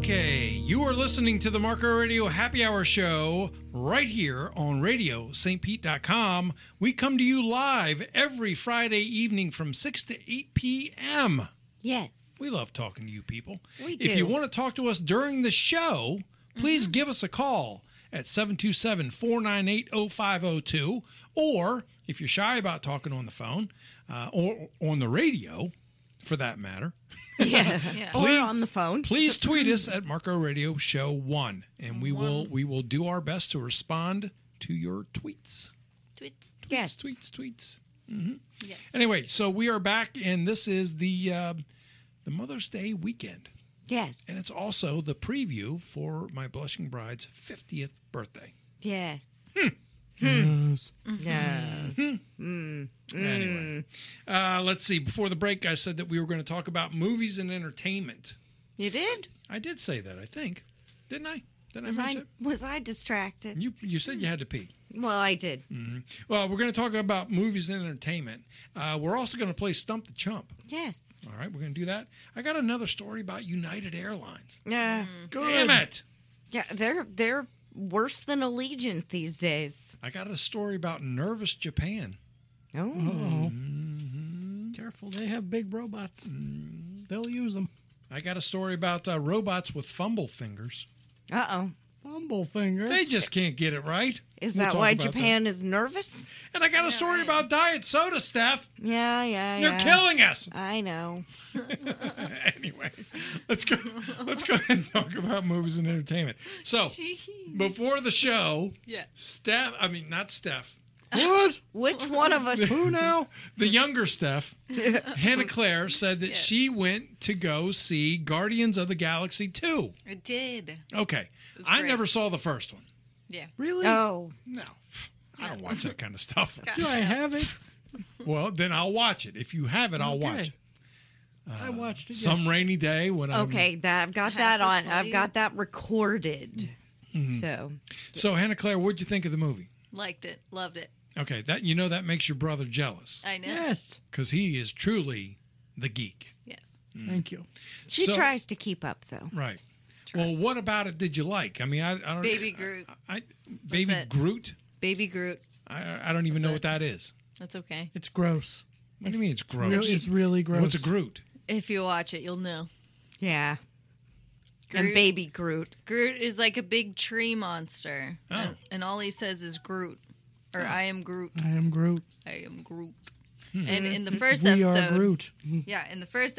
Okay, you are listening to the Marco Radio Happy Hour Show right here on RadioSt.Pete.com. We come to you live every Friday evening from 6 to 8 p.m. Yes. We love talking to you people. We do. If you want to talk to us during the show, please give us a call at 727-498-0502. Or if you're shy about talking on the phone or on the radio, for that matter, Yeah. Or on the phone. please tweet us at Marco Radio Show 1, and we will do our best to respond to your tweets. Yes. Tweets. Yes. Anyway, so we are back, and this is the Mother's Day weekend, Yes. and it's also the preview for my blushing bride's 50th birthday. Yes. Yes. Yeah. Anyway, let's see. Before the break, I said that we were going to talk about movies and entertainment. You did? I did say that, I think. Didn't I? Did I mention it? Was I distracted? You said you had to pee. Well, I did. Well, we're going to talk about movies and entertainment. We're also going to play Stump the Chump. Yes. All right, we're going to do that. I got another story about United Airlines. Yeah. Damn it! Yeah, they're worse than Allegiant these days. I got a story about Nervous Japan. Oh. Careful, they have big robots. They'll use them. I got a story about robots with fumble fingers. Uh-oh. Fumble fingers. They just can't get it right. Is We'll that talk why about Japan is nervous? And I got a story about diet soda, Steph. Yeah. They're killing us. I know. Anyway, let's go ahead and talk about movies and entertainment. So, before the show, not Steph. What? Which one of us? Who now? The younger Steph, Hannah Claire, said that she went to go see Guardians of the Galaxy 2. I did. Okay. was I great. never saw the first one. Yeah. Really? Oh. No. I don't watch that kind of stuff. Do I have it? Well, then I'll watch it. If you have it, I'll Okay. watch it. I watched it. Some rainy day when I'm... Okay, I've got that on. I've got that recorded. So. So, Hannah Claire, what'd you think of the movie? Liked it. Loved it. Okay, that makes your brother jealous. I know. Yes. Because he is truly the geek. Yes. Thank you. She So- tries to keep up, though. Right. Well, what about it did you like? I mean, I don't... Baby Groot. Baby it. Groot? Baby Groot. I don't even know what that is. That's okay. It's gross. What do you mean it's gross? It's really gross. What's a Groot? If you watch it, you'll know. Yeah. And Groot. baby Groot. Groot is like a big tree monster. Oh. And all he says is Groot. Or I am Groot. I am Groot. I am Groot. And in the first We episode. are Groot. Yeah, in the first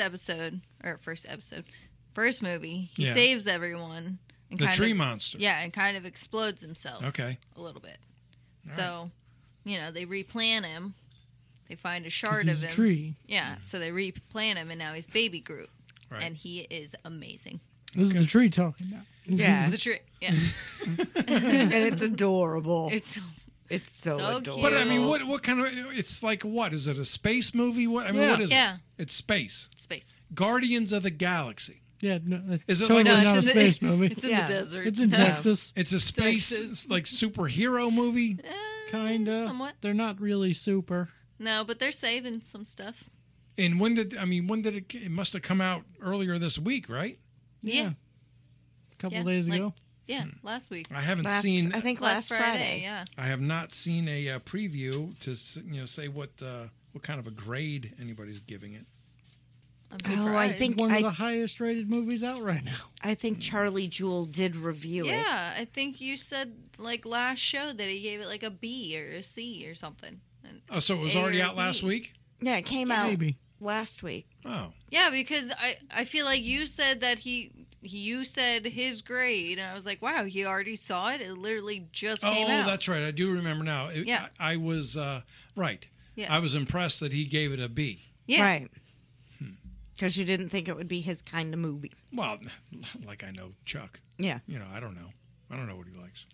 movie, he Yeah. saves everyone. And The kind tree of, monster. Yeah, and kind of explodes himself Okay. a little bit. So, they replan him. They find a 'Cause shard he's of a him. tree. Yeah, so they replan him, and now he's Baby Groot. Right. And he is amazing. This is the tree talking about. Yeah. The tree. Yeah. And it's adorable. It's It's so So adorable. But I mean, what kind of? It's like what? Is it a space movie? What I mean, Yeah. what is Yeah. it? It's space. space. Guardians of the Galaxy. Yeah, no, Is it totally like- No, not a it's in space movie. It's in Yeah. the desert. It's in Texas, It's a space Texas. like superhero movie. kinda. Somewhat. They're not really super. No, but they're saving some stuff. And when did it? It must have come out earlier this week, right? Yeah. A couple Yeah, days like- ago. Yeah, last week. I haven't last, seen. I think last Friday. yeah. I have not seen a preview to say what kind of a grade anybody's giving it. I'm Oh, I surprised. think One of the highest rated movies out right now. I think Charlie Jewell did review it. Yeah, I think you said like last show that he gave it like a B or a C or something. And Oh, so it was A already or out last B. week. Yeah, it came out Maybe. last week. Oh, yeah, because I feel like you said that you said his grade, and I was like, wow, he already saw it. It literally just came out. that's right. I do remember now. Yeah. I was right. Yes. I was impressed that he gave it a B. Yeah. Right. Because you didn't think it would be his kind of movie. Well, like I know Chuck. Yeah. I don't know. I don't know what he likes.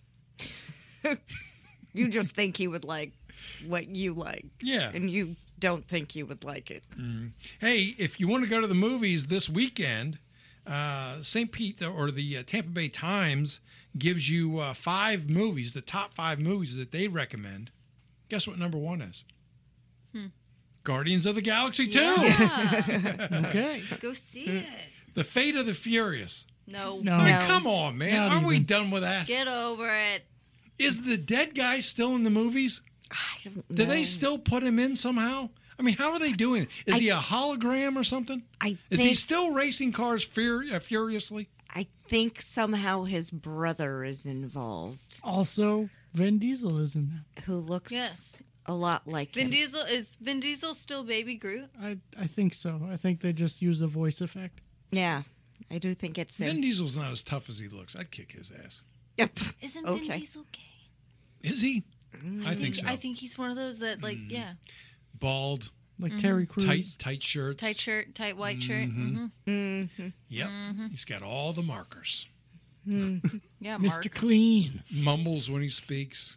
You just think he would like what you like. Yeah. And you don't think you would like it. Hey, if you want to go to the movies this weekend, St. Pete or the Tampa Bay Times gives you 5 movies, the top 5 movies that they recommend. Guess what number 1 is? Guardians of the Galaxy 2. Yeah. Okay. Go see it. The Fate of the Furious. No. No. I mean, No. come on, man. Not Aren't we even. done with that? Get over it. Is the dead guy still in the movies? I don't know. Do they still put him in somehow? I mean, how are they doing it? Is he a hologram or something? Is he still racing cars furiously? I think somehow his brother is involved, Also, Vin Diesel is in that. who looks Yes. a lot like Vin him. Diesel is Vin Diesel still Baby Groot? I think so. I think they just use a voice effect. Yeah, I do think it's Vin him. Diesel's not as tough as he looks. I'd kick his ass. Yep. Isn't Okay. Vin Diesel gay? Is he? I think so. I think he's one of those that yeah, Bald, Like Terry Crews. tight shirts. tight shirt, tight white shirt. Yep. He's got all the markers. Yeah, Mr. Mark. Clean. Mumbles when he speaks.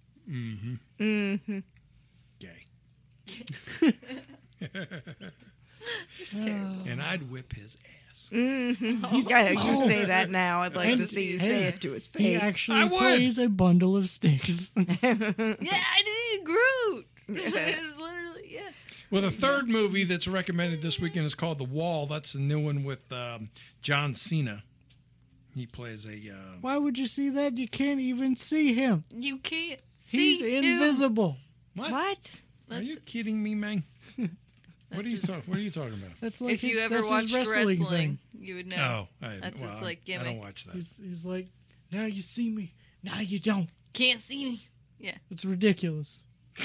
Gay. And I'd whip his ass. Yeah, you say that now. I'd like And- to see you say it to his He face. actually I would. plays a bundle of sticks. Yeah, I did Groot. It was literally Well, the third movie that's recommended this weekend is called The Wall. That's the new one with John Cena. He plays a. Why would you see that? You can't even see him. You can't see He's him. invisible. What? Are you kidding me, man? What are you talking about? That's like If you his- ever that's his watched wrestling, thing. you would know. Oh, That's his, like, I don't gimmick. watch that. He's like, now you see me, now you don't. Can't see me. Yeah. It's ridiculous.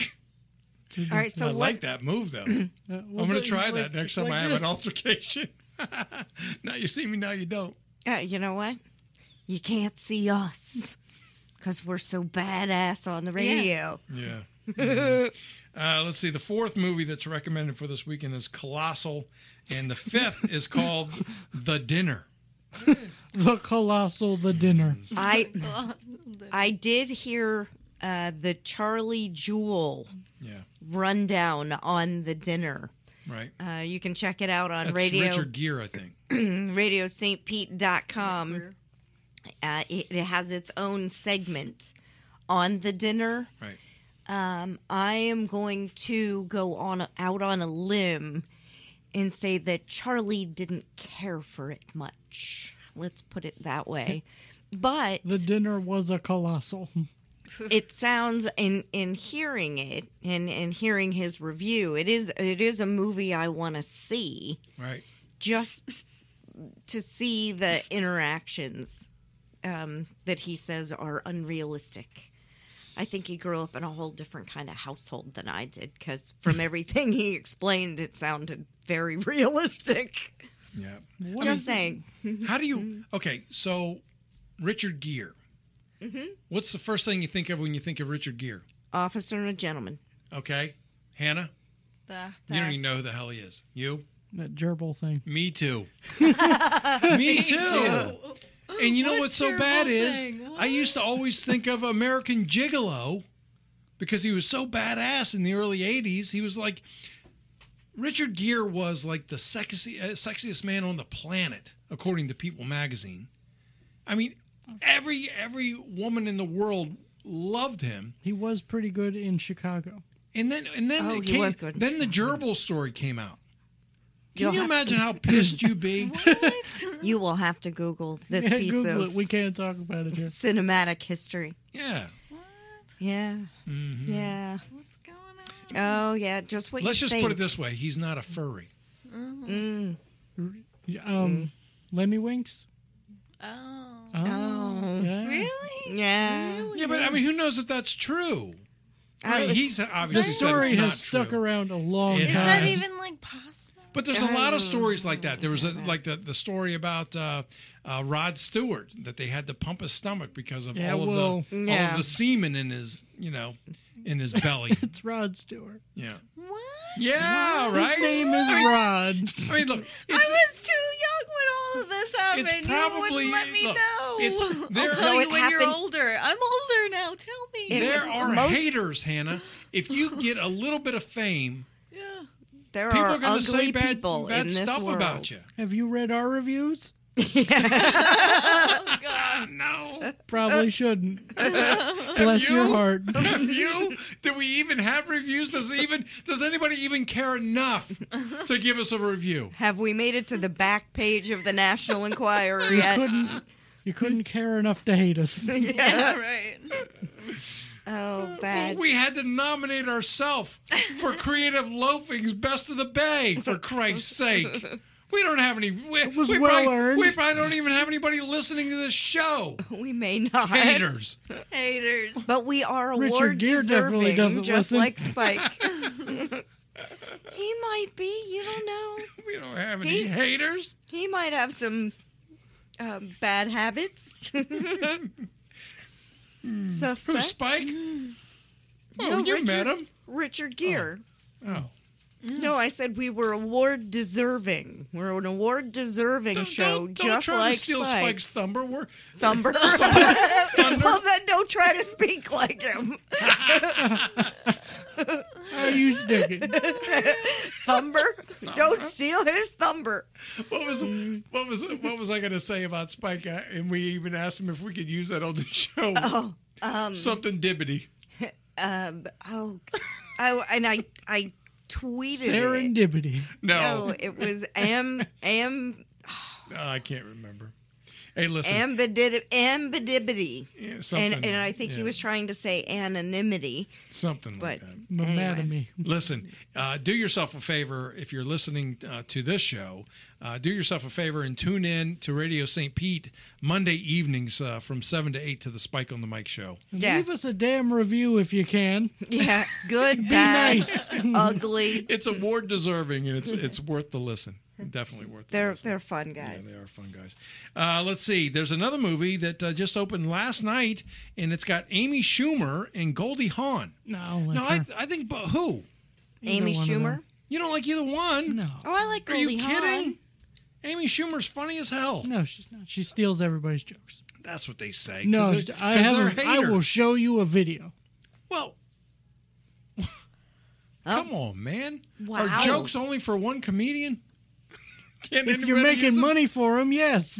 All right, so I what? like that move, though. I'm going to try that next time I have an altercation. Now you see me, now you don't. You know what? You can't see us because we're so badass on the radio. Yeah. Mhm. Let's see. The fourth movie that's recommended for this weekend is Colossal, and the fifth is called The Dinner. The Colossal, the dinner. I did hear the Charlie Jewel Yeah. rundown on The Dinner. Right. You can check it out on That's radio Richard Gere, I think. radiostpete.com. It has its own segment on The Dinner. Right. I am going to go out on a limb and say that Charlie didn't care for it much. Let's put it that way. But The dinner was a colossal. it sounds in hearing it and hearing his review, it is a movie I want to see, Right. just to see the interactions that he says are unrealistic. I think he grew up in a whole different kind of household than I did, because from everything he explained, it sounded very realistic. Yeah. Just saying. How do you? Okay, so Richard Gere. What's the first thing you think of when you think of Richard Gere? Officer and a gentleman. Okay, Hannah. You don't even know who the hell he is. You? That gerbil thing. Me too. Me too. And you know what's so bad is I used to always think of American Gigolo because he was so badass in the early 80s. He was like, Richard Gere was like the sexiest man on the planet, according to People magazine. I mean, every woman in the world loved him. He was pretty good in Chicago. And then he was good. Then the gerbil story came out. Can You'll you have imagine how pissed you'd be? You will have to Google this Yeah, piece Google of it. We can't talk about it here. cinematic history. Yeah. Yeah. Yeah. What's going on? Oh, yeah. Just what Let's you just think. put it this way: he's not a furry. Lemmy Winks. Oh. Oh. Yeah. Really? Yeah. Yeah, but I mean, who knows if that's true? I mean, I- he's The obviously said story it's not has stuck true. around a long It Is time. that has. even like possible? But there's a lot of stories like that. There was like the story about Rod Stewart that they had to pump his stomach because of Yeah, all of Yeah. the semen in his in his belly. It's Rod Stewart. Yeah. What? Yeah. Right. His name is Rod. I mean, look. I was too young when all of this happened. It's probably you wouldn't let me look, know. it's- there- I'll tell No, you it when you're happened- older. I'm older now. Tell me. There are Most- haters, Hannah. If you get a little bit of fame, There people are are going to ugly say bad people in this stuff world. about you. Have you read our reviews? No. Probably shouldn't. Bless your heart. Have you? Do we even have reviews? Does anybody even care enough to give us a review? Have we made it to the back page of the National Enquirer yet? You couldn't care enough to hate us. Yeah, right. Oh, bad. We had to nominate ourselves for Creative Loafing's Best of the Bay, for Christ's sake. We don't have any. It was well earned. We probably don't even have anybody listening to this show. We may not. Haters. Haters. But we are Richard award Gere definitely deserving, doesn't just listen. like Spike. He might be. You don't know. We don't have any haters. He might have some bad habits. Suspect. Who's Spike? Oh, No, you met him. Richard Gere. Oh. No, I said we were award deserving. We're an award deserving show, Don't just try like to steal Spike. Spike's thunder. We're Thumber. Well, then don't try to speak like him. Are you sticking? Thumber. Don't steal his thumber. what was I going to say about Spike? And we even asked him if we could use that on the show. Something dibbity. And I tweeted it. Serendipity. No, It was I can't remember. Hey, listen. ambidibity. Yeah, something, And I think he was trying to say anonymity. something like But that. Mamatomy. Listen, do yourself a favor if you're listening to this show. Do yourself a favor and tune in to Radio St. Pete Monday evenings from 7 to 8 to the Spike on the Mic show. Yes. Leave us a damn review if you can. Yeah, good, bad, nice. ugly. It's award deserving and it's worth the listen. Definitely worth the listen. They're fun guys. Yeah, they are fun guys. Let's see. There's another movie that just opened last night, and it's got Amy Schumer and Goldie Hawn. No, I think, but who? Amy Either one of Schumer. them. You don't like either one? No. Oh, I like Are you Goldie kidding? Hawn. Amy Schumer's funny as hell. No, she's not. She steals everybody's jokes. That's what they say. No, 'cause I they're have. I haters. will show you a video. Well, come on, man. Wow. Are jokes only for one comedian? Can't If you're anybody use making them? money for them, yes.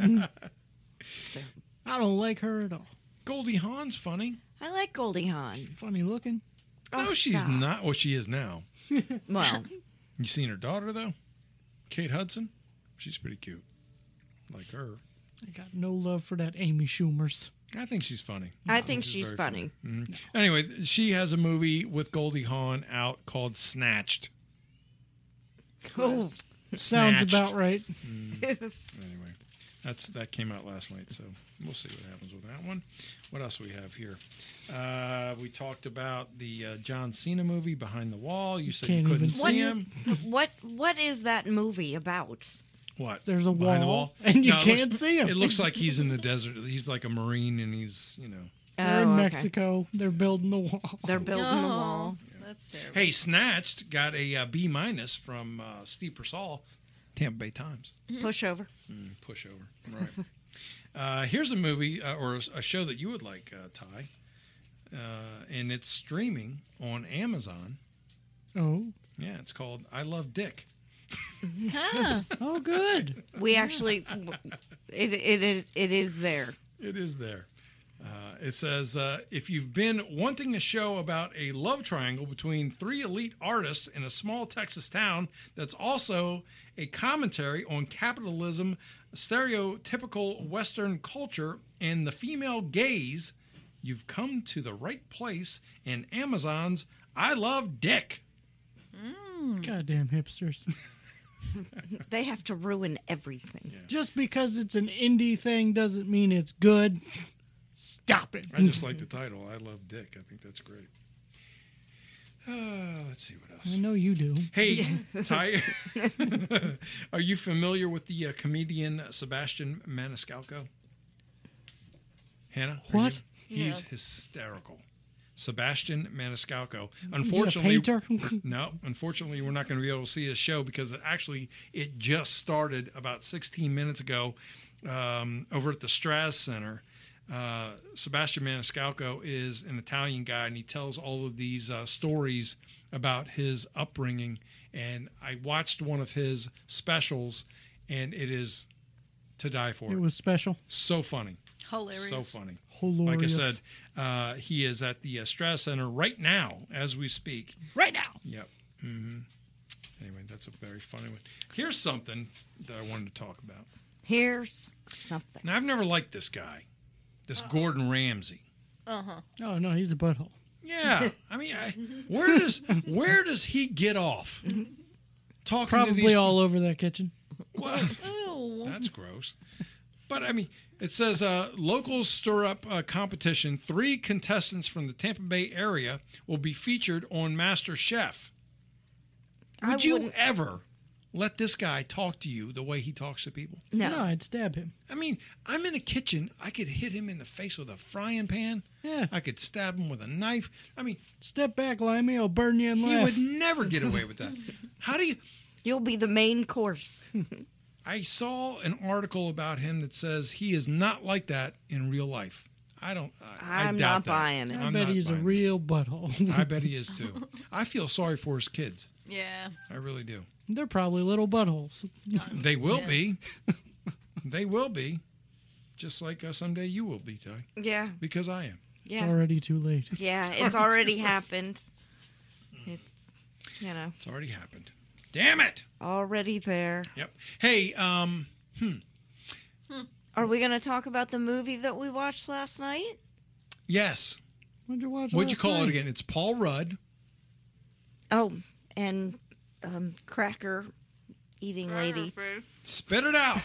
I don't like her at all. Goldie Hawn's funny. I like Goldie Hawn. Funny looking. No, Oh, she's stop. not. Well, she is now. Well, You seen her daughter though? Kate Hudson. She's pretty cute. Like her. I got no love for that Amy Schumer's. I think she's funny. I think she's very funny. Anyway, she has a movie with Goldie Hawn out called Snatched. Oh, Sounds Snatched. about right. Anyway, that came out last night, so we'll see what happens with that one. What else do we have here? We talked about the John Cena movie, Behind the Wall. You said you Can't couldn't even see see him. what is that movie about? What? There's a Behind the wall, and you it can't looks- see him. It looks like he's in the desert. He's like a Marine, and he's, They're in Oh, okay. Mexico. They're building the wall. They're building the wall. That's terrible. Hey, Snatched got a B- from Steve Persall, Tampa Bay Times. Pushover. Pushover. Right. Here's a movie or a show that you would like, Ty. And it's streaming on Amazon. Oh, Yeah, it's called I Love Dick. oh, good. We actually, it is there. It is there. It says, if you've been wanting a show about a love triangle between three elite artists in a small Texas town that's also a commentary on capitalism, stereotypical Western culture, and the female gaze, you've come to the right place in Amazon's I Love Dick. Goddamn hipsters. They have to ruin everything. Just because it's an indie thing doesn't mean it's good. Stop it. I just like the title, I Love Dick. I think that's great. Let's see what else. I know you do. Hey, Ty, are you familiar with the comedian Sebastian Maniscalco? Hannah? are What? you? He's hysterical. Sebastian Maniscalco. Is he a Unfortunately, painter? no. Unfortunately, we're not going to be able to see his show because it just started about 16 minutes ago over at the Straz Center. Sebastian Maniscalco is an Italian guy, and he tells all of these stories about his upbringing. And I watched one of his specials, and it is to die for. It was special. So funny. Hilarious. So funny. Hilarious. Like I said, he is at the Strata Center right now as we speak. Right now. Yep. Anyway, that's a very funny one. Here's something that I wanted to talk about. Here's something. Now, I've never liked this guy, this Gordon Ramsay. Uh-huh. Oh, no, he's a butthole. Yeah. I mean, where does he get off? Talking to Probably these all over that kitchen. Well, Oh. that's gross. But, I mean, it says locals stir up competition. 3 contestants from the Tampa Bay area will be featured on Master Chef. Would you wouldn't- ever let this guy talk to you the way he talks to people? No. I'd stab him. I mean, I'm in a kitchen. I could hit him in the face with a frying pan. Yeah. I could stab him with a knife. I mean, Step back, Limey. I'll burn you in he laugh. would never get away with that. How do you... You'll be the main course. I saw an article about him that says he is not like that in real life. I doubt I'm that. not buying it. I I'm bet not he's a buying real butthole. it. I bet he is too. I feel sorry for his kids. Yeah. I really do. They're probably little buttholes. They will Yeah. be. They will be. Just like someday you will be, Ty. Yeah. Because I am. It's Yeah. already too late. Yeah. It's already happened. It's, It's already happened. Damn it! already there. Yep. Hey, Are we going to talk about the movie that we watched last night? yes. What'd you watch What'd you last call night? it again? It's Paul Rudd. Oh, and Cracker eating lady. Spit it out.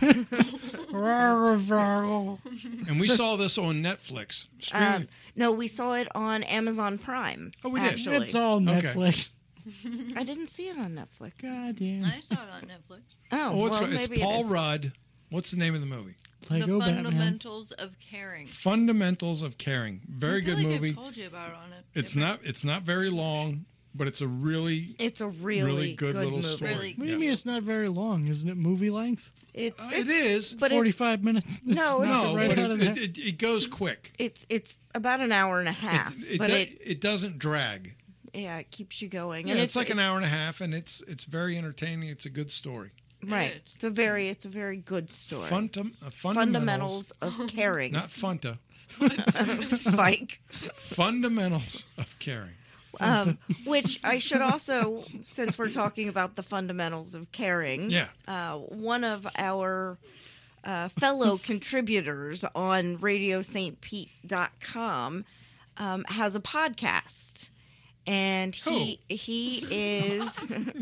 And we saw this on Netflix. Streaming. No, we saw it on Amazon Prime. Oh, we did? Actually. It's all Okay. Netflix. I didn't see it on Netflix. God damn. I saw it on Netflix. Oh, Oh, well, it's maybe Paul it is. Rudd. What's the name of the movie? Lego the Batman. Fundamentals of Caring. Fundamentals of Caring. Very I feel good like movie. I've told you about it on it. It's not very long, but it's a really It's a really, good little movie. story. Really What do you mean it's not very long? Isn't it movie length? It's, it is. but it's 45 minutes? No, it's- No, right but out of there. it goes quick. it's about an hour and a half, but It doesn't drag. it keeps you going, Yeah, and it's like an hour and a half, and it's very entertaining. It's a good story. right. Good. It's a very good story. Fundamentals, Fundamentals of caring, not Funta. Spike. Fundamentals of Caring. Which I should also, since we're talking about the fundamentals of caring, Yeah. one of our fellow contributors on RadioSt.Pete.com has a podcast, and he is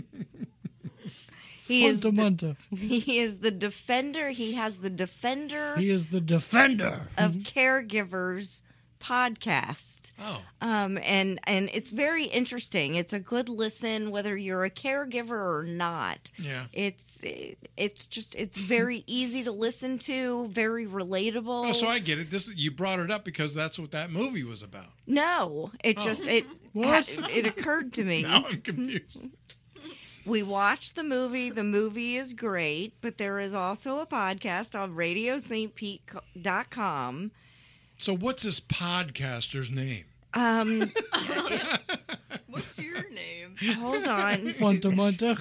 Fundamenta. he is the defender. He has the Defender He is the defender. of Caregivers podcast. Oh, And it's very interesting. It's a good listen, whether you're a caregiver or not. yeah. It's very easy to listen to, very relatable. Oh, so I get it. You brought it up because that's what that movie was about. No, it just it occurred to me. Now I'm confused. We watched the movie. The movie is great, but there is also a podcast on RadioSt.Pete.com. So what's this podcaster's name? What's your name? Hold on. Fundamenta.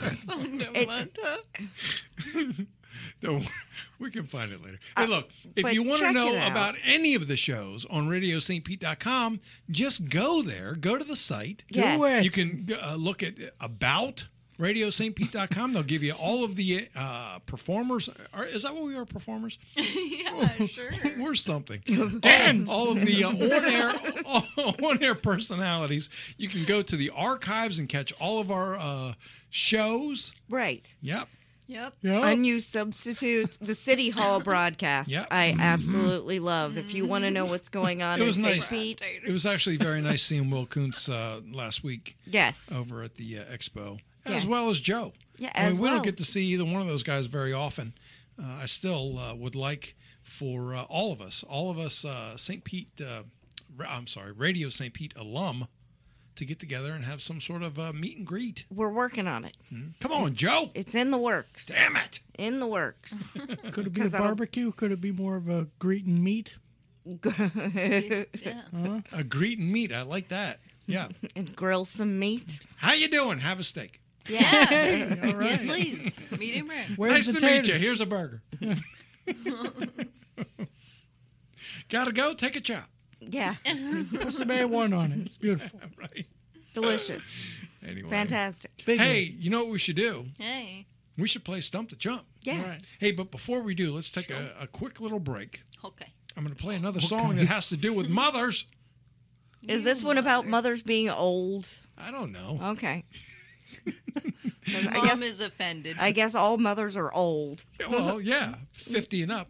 No, we can find it later. Hey, look, if but you want to check know it out. about any of the shows on RadioSt.Pete.com, just go there. Go to the site. Yes. Do it. You can look at About RadioSt.Pete.com. They'll give you all of the performers. Is that what we are, performers? Yeah, sure. We're something. Dance. All of the on-air personalities. You can go to the archives and catch all of our shows. Right. Yep. Yep. Yeah. Unused substitutes, the City Hall broadcast. Yep. I absolutely love. If you want to know what's going on It was in St. nice. Pete, It was actually very nice seeing Will Kuntz last week yes. over at the expo, Yes. as well as Joe. Yeah, I mean, as we well. don't get to see either one of those guys very often. I still would like for all of us St. Pete, Radio St. Pete alum, to get together and have some sort of meet and greet. We're working on it. Come on, Joe. It's in the works. Damn it. In the works. Could it be a 'Cause that'll- barbecue? Could it be more of a greet and meet? Yeah. A greet and meet. I like that. Yeah. And grill some meat. How you doing? Have a steak. Yeah. Yes, please. Medium rare. Where's Nice the to meet you. taters? Here's a burger. Gotta go. Take a chop. Yeah. Put some A1 on it. It's beautiful. Right. Delicious. Anyway. Fantastic. Big Hey, one. you know what we should do? Hey. We should play Stump the Chump. Yes. Hey, but before we do, let's take a quick little break. Okay. I'm going to play another song that has to do with mothers. Is this one about mothers being old? I don't know. Okay. Mom is offended. I guess all mothers are old. Well, yeah, 50 and up.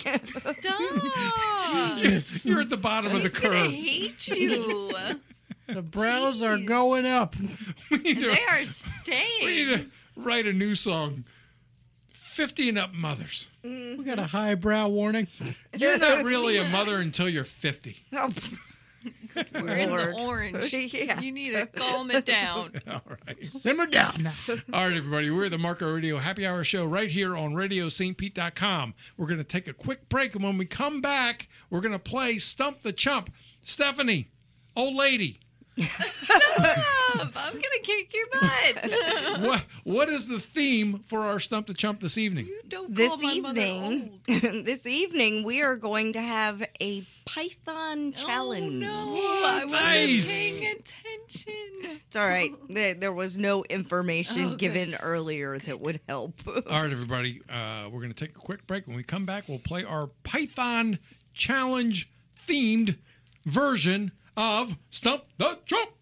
Stop. You're at the bottom of the She's gonna curve. hate you. The brows are going up. We need to, They are we staying. need to write a new song. 50 and up mothers. We got a highbrow warning. You're not really a mother until you're 50. Oh, We're in Lord. the orange. Yeah. You need to calm it down. All right. Simmer down now. All right, everybody. We're the Marco Radio Happy Hour Show right here on RadioSt.Pete.com. We're going to take a quick break, and when we come back, we're going to play Stump the Chump. Stephanie, old lady, I'm gonna kick your butt. what is the theme for our Stump the Chump this evening? You don't call this my mother evening, old. this evening we are going to have a Python challenge. Oh, no. I wasn't Nice. paying attention. It's all right. There was no information Oh, given earlier that would help. All right, everybody. We're going to take a quick break. When we come back, we'll play our Python challenge themed version of Stump the Chump.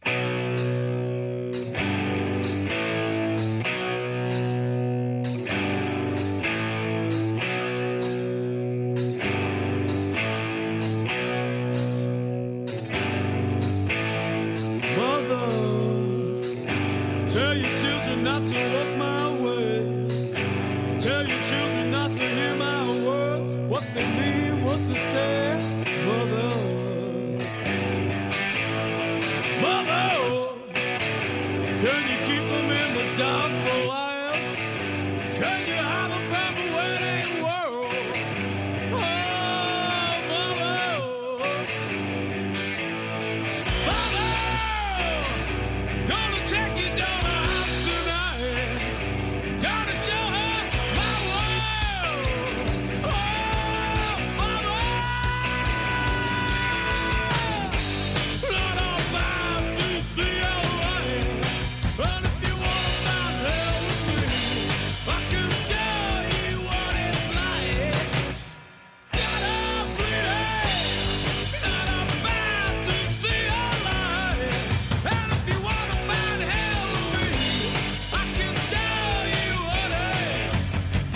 Mother, tell your children not to walk my way. Tell your children not to hear my words, what they mean, what they say. Mother, can you keep them in the dark for a while? Can you hide them from the waiting world? Oh, Mother, gonna take your daughter out tonight. Gonna show her my world. Oh, Mother, not about to see your light. But if you wanna find hell with me, I can show you what it's like. Gotta bleed, not about to see your light. And if you wanna find hell with me, I can show you what it's.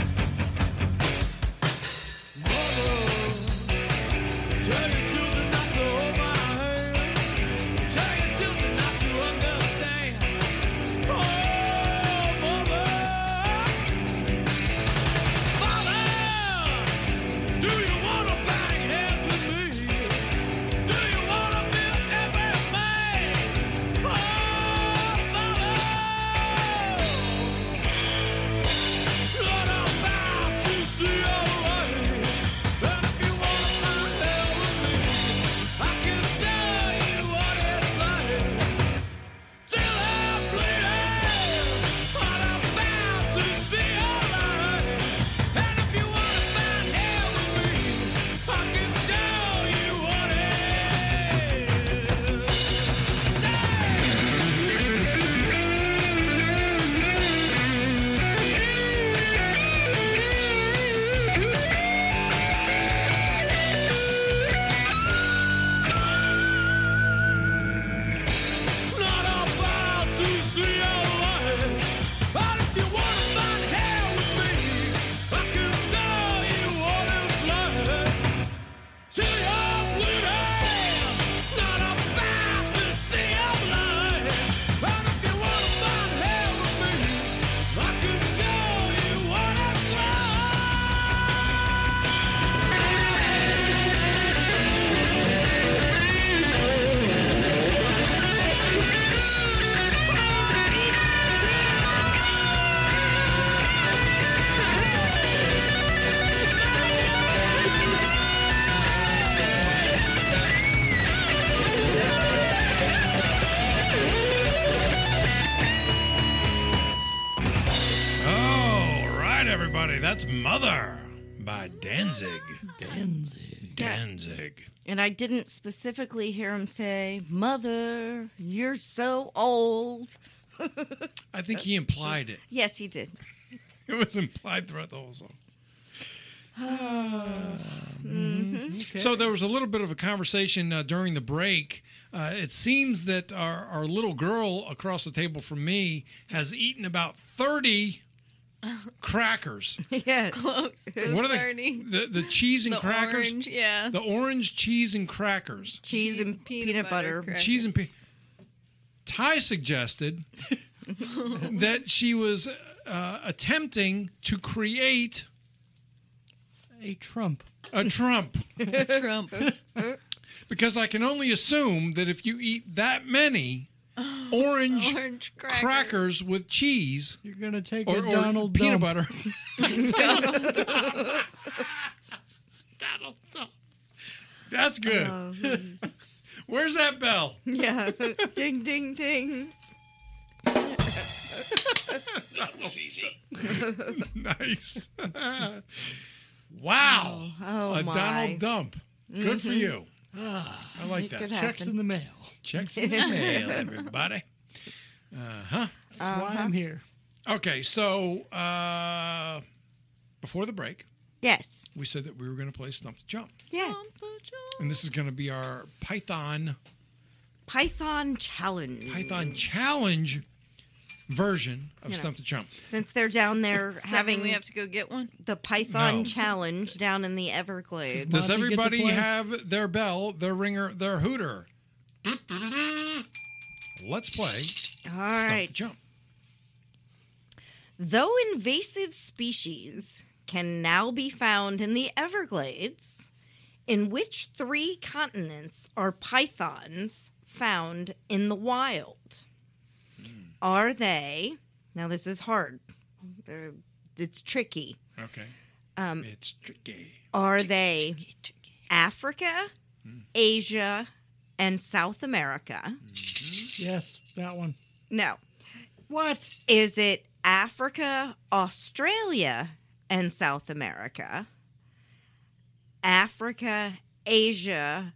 Mother, tell your children not to hold my hand. Tell your children not to understand. Oh, Mother, Father, do you wanna bang heads with me? Do you wanna be every man? Oh, Father, not about to see your light. And if you wanna find hell with me, I can show you what it's like. Till I'm bleeding, not about to see your light. And if you wanna find hell with me, I can show you what it is. Not about to see your light. But if you wanna find hell with me, I can show you what it's like. Till you're bleeding, not about to see your light. But if you wanna find hell with me, I can show you what it's All right, everybody. That's Mother by Danzig. Danzig. And I didn't specifically hear him say, "Mother, you're so old." I think he implied it. Yes, he did. It was implied throughout the whole song. Okay. So there was a little bit of a conversation during the break. It seems that our little girl across the table from me has eaten about 30 crackers. Yes. Close to What are 30. they? The cheese and The crackers? orange, yeah. The orange cheese and crackers. Cheese and peanut butter. crackers. Cheese and Ty suggested that she was attempting to create A Trump. a Trump. Trump. Because I can only assume that if you eat that many orange Orange crackers with cheese You're going to take or a Donald peanut dump. butter. Donald Trump. That's good. Where's that bell? Yeah. Ding, ding, ding. Nice. Wow. Oh, a my. Donald dump. Good for you. I like It that. could Checks happen. in the mail. Checks in the mail, everybody. That's why I'm here. Okay, so before the break, Yes. we said that we were going to play Stump the Chump. Yes. And this is going to be our Python Challenge. version of You know. Stump the Chump. Since they're down there Having having we have to go get one. the Python No. Challenge down in the Everglades. Does Monty get to everybody play? have their bell, their ringer, their hooter? Let's play All Stump right. the Chump. Though invasive species can now be found in the Everglades, in which 3 continents are pythons found in the wild? Are they, now this is hard, it's tricky, Okay. It's tricky. are they Africa, Asia, and South America? Yes, that one. No. What? Is it Africa, Australia, and South America? Africa, Asia,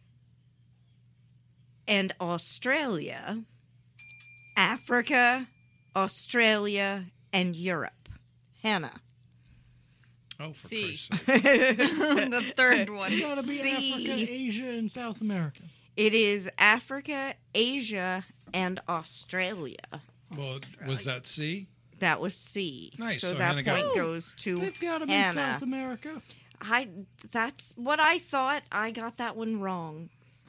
and Australia? Africa, Australia, and Europe? Hannah. Oh, for C. Christ's sake. The third one. It's got to be See. Africa, Asia, and South America. It is Africa, Asia, and Australia. Well, was that C? That was C. Nice, So so that Hannah got point it. goes to They've got to be Hannah. South America. That's what I thought. I got that one wrong.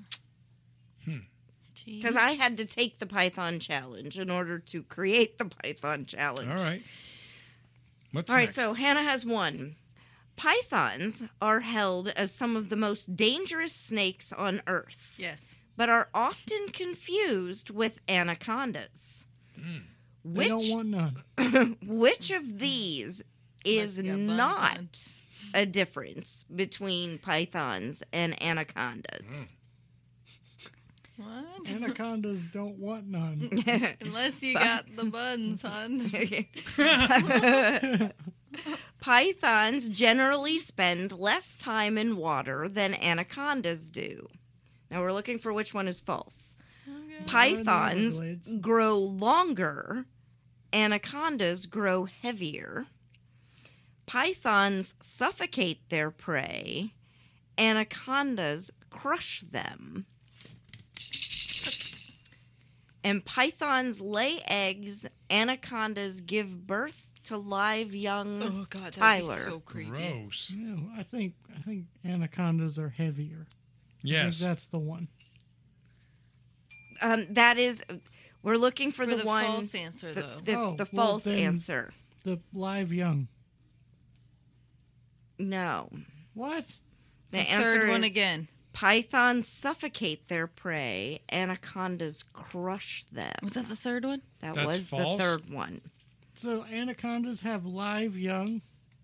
Because I had to take the Python Challenge in order to create the Python Challenge. All right. What's All right, next? so Hannah has one. Pythons are held as some of the most dangerous snakes on Earth, Yes. but are often confused with anacondas. They don't want none. Which of these is Must be a bun not a difference between pythons and anacondas? What? Anacondas don't want none. Unless you got the buns, hon. Pythons generally spend less time in water than anacondas do. Now we're looking for which one is false. Pythons Everglades. grow longer, anacondas grow heavier. Pythons suffocate their prey, anacondas crush them. And pythons lay eggs, anacondas give birth to live young. Oh God, that'd Tyler. be so creepy. Gross. No, I think anacondas are heavier. I Yes. think that's the one. That is, we're looking for, For the one. false answer, though. That's Oh, the well, false then- answer. The live young. No, What? the, The answer third one is again. pythons suffocate their prey, anacondas crush them. Was that the third one? That That's was false? the third one. So anacondas have live young?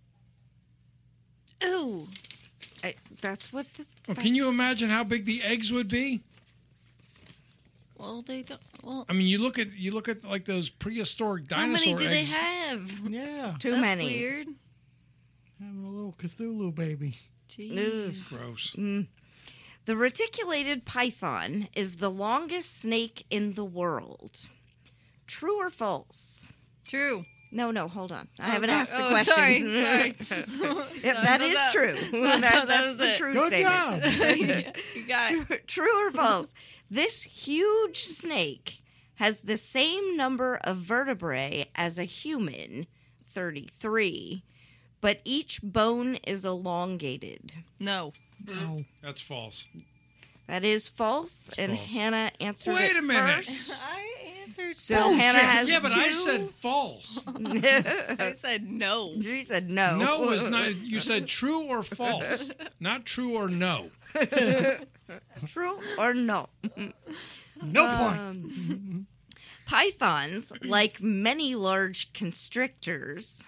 Ooh. That's what the. Well, can you imagine how big the eggs would be? Well, they don't. Well, I mean, you look at like those prehistoric how dinosaur many do they eggs. have? Yeah. Too That's many. weird. Having a little Oh, Cthulhu baby. Jeez. Gross. The reticulated python is the longest snake in the world. True or false? True. No, hold on. I haven't asked the question. Sorry. Yeah, that is true. That's the it. true Good statement. job. You got it. True or false? This huge snake has the same number of vertebrae as a human, 33, but each bone is elongated. No. No. That's false. That is false, and false. Hannah answered Wait it a minute. first. I answered. So Bullshit. Hannah has Yeah, but I two. said false. I said no. She said no. No was not. You said true or false, not true or no. True or no? No point. Pythons, like many large constrictors,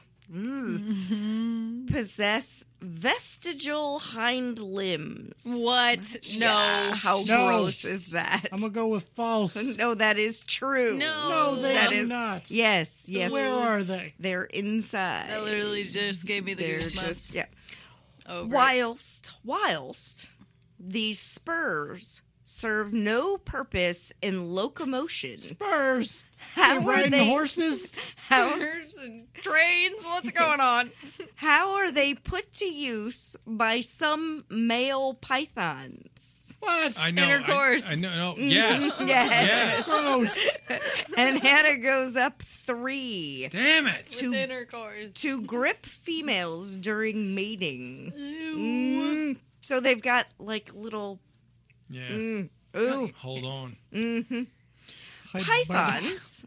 possess vestigial hind limbs. What? No. How No. gross is that? I'm going to go with false. No, that is true. No. No, they That are is- not. Yes, yes. Where are they? They're inside. That literally just gave me the They're goosebumps. just, yeah. Over. Whilst these spurs serve no purpose in locomotion, Spurs. how They're are riding they? horses. How, Cars and trains. What's going on? how are they put to use by some male pythons? What? I know. Intercourse. I know. No, yes. Yes. Gross. And Hannah goes up 3 Damn it. to, With intercourse. to grip females during mating. So they've got like little Yeah. ooh, Hold on. Hide pythons.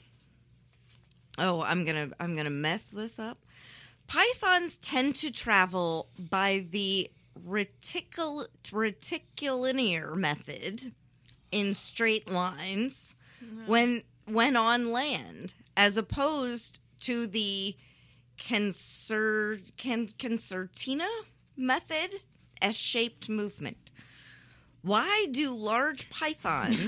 Oh, I'm gonna mess this up. Pythons tend to travel by the reticulanear method in straight lines when on land, as opposed to the concertina method, S-shaped movement. Why do large pythons